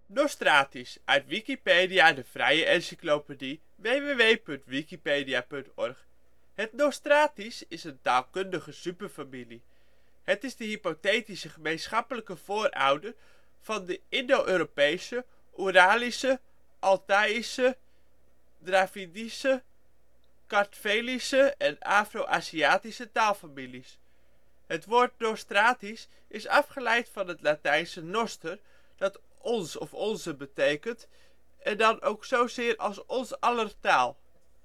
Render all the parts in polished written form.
Nostratisch, uit Wikipedia, de vrije encyclopedie. www.wikipedia.org. Het Nostratisch is een taalkundige superfamilie. Het is de hypothetische gemeenschappelijke voorouder van de Indo-Europese, Oeralische, Altaïsche, Dravidische, Kartvelische en Afro-Aziatische taalfamilies. Het woord Nostratisch is afgeleid van het Latijnse noster, dat ons of onze betekent, en dan ook zozeer als ons aller taal.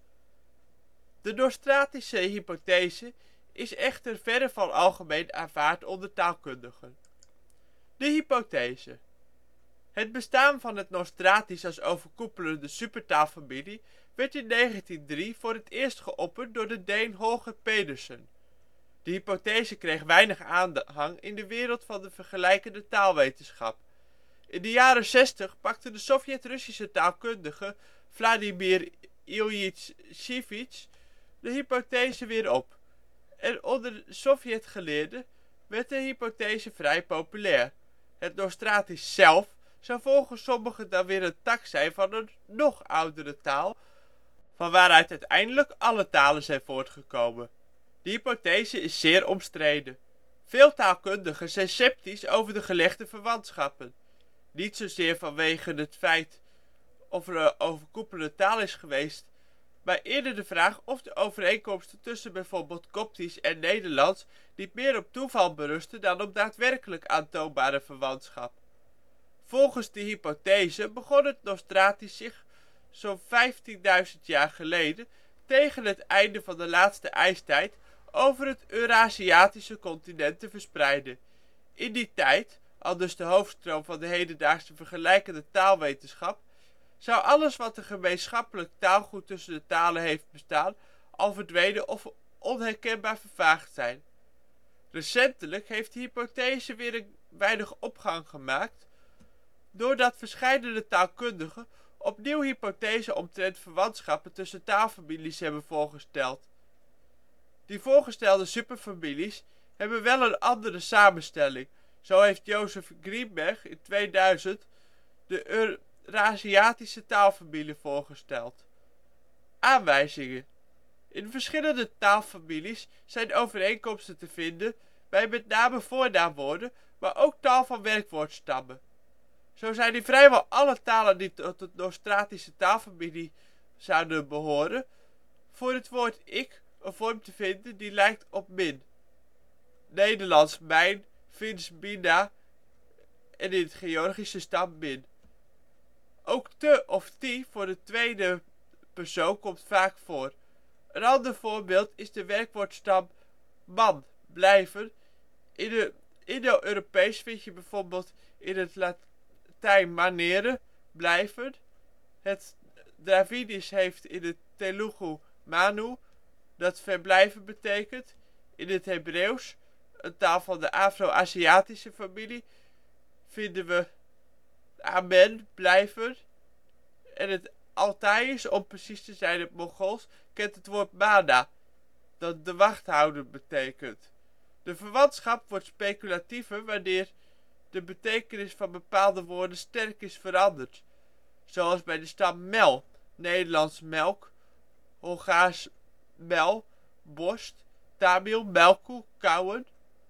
De Nostratische hypothese is echter verre van algemeen aanvaard onder taalkundigen. De hypothese. Het bestaan van het Nostratisch als overkoepelende supertaalfamilie werd in 1903 voor het eerst geopperd door de Deen Holger Pedersen. De hypothese kreeg weinig aanhang in de wereld van de vergelijkende taalwetenschap. In de jaren '60 pakte de Sovjet-Russische taalkundige Vladimir Iljitj de hypothese weer op, en onder de Sovjet-geleerden werd de hypothese vrij populair. Het Nostratisch zelf zou volgens sommigen dan weer een tak zijn van een nog oudere taal, van waaruit uiteindelijk alle talen zijn voortgekomen. De hypothese is zeer omstreden. Veel taalkundigen zijn sceptisch over de gelegde verwantschappen. Niet zozeer vanwege het feit of er een overkoepelende taal is geweest, maar eerder de vraag of de overeenkomsten tussen bijvoorbeeld Koptisch en Nederlands niet meer op toeval berusten dan op daadwerkelijk aantoonbare verwantschap. Volgens de hypothese begon het Nostratisch zich zo 'n 15.000 jaar geleden, tegen het einde van de laatste ijstijd, over het Eurasiatische continent te verspreiden. In die tijd, aldus de hoofdstroom van de hedendaagse vergelijkende taalwetenschap, zou alles wat een gemeenschappelijk taalgoed tussen de talen heeft bestaan, al verdwenen of onherkenbaar vervaagd zijn. Recentelijk heeft de hypothese weer een weinig opgang gemaakt, doordat verscheidene taalkundigen opnieuw hypothesen omtrent verwantschappen tussen taalfamilies hebben voorgesteld. Die voorgestelde superfamilies hebben wel een andere samenstelling. Zo heeft Joseph Greenberg in 2000 de Eurasiatische taalfamilie voorgesteld. Aanwijzingen. In verschillende taalfamilies zijn overeenkomsten te vinden bij met name voornaamwoorden, maar ook tal van werkwoordstammen. Zo zijn in vrijwel alle talen die tot de Nostratische taalfamilie zouden behoren, voor het woord ik een vorm te vinden die lijkt op min. Nederlands mijn, Fins mina en in het Georgische stam min. Ook te of ti voor de tweede persoon komt vaak voor. Een ander voorbeeld is de werkwoordstam man, blijven. In de Indo-Europees vind je bijvoorbeeld in het Latijn manere, blijven. Het Dravidisch heeft in het Telugu manu, dat verblijven betekent. In het Hebreeuws, een taal van de Afro-Aziatische familie, vinden we amen, blijven. En het Altaïs, om precies te zijn het Mongools, kent het woord mana, dat de wachthouder betekent. De verwantschap wordt speculatiever wanneer de betekenis van bepaalde woorden sterk is veranderd, zoals bij de stam mel, Nederlands melk, Hongaars mel, borst, Tamil melku, kauwen.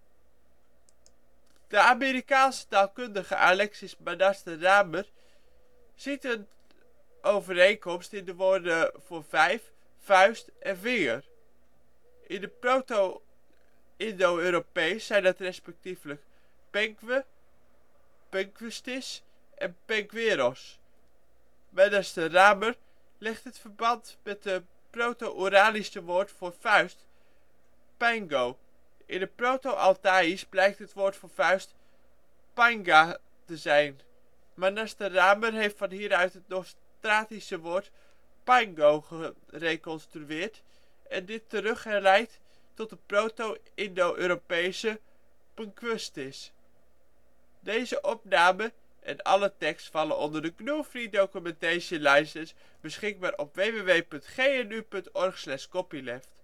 De Amerikaanse taalkundige Alexis Manaster Ramer ziet een overeenkomst in de woorden voor vijf, vuist en vinger. In de Proto-Indo-Europees zijn dat respectievelijk pengue, penguistis en pengueros. Manaster Ramer legt het verband met het Proto-Oeralische woord voor vuist, pango. In het Proto-Altaïs blijkt het woord voor vuist panga te zijn. Manaster Ramer heeft van hieruit het Nostratische woord pango gereconstrueerd en dit terugherleid tot de Proto-Indo-Europese penguistis. Deze opname en alle tekst vallen onder de GNU Free Documentation License, beschikbaar op www.gnu.org/copyleft.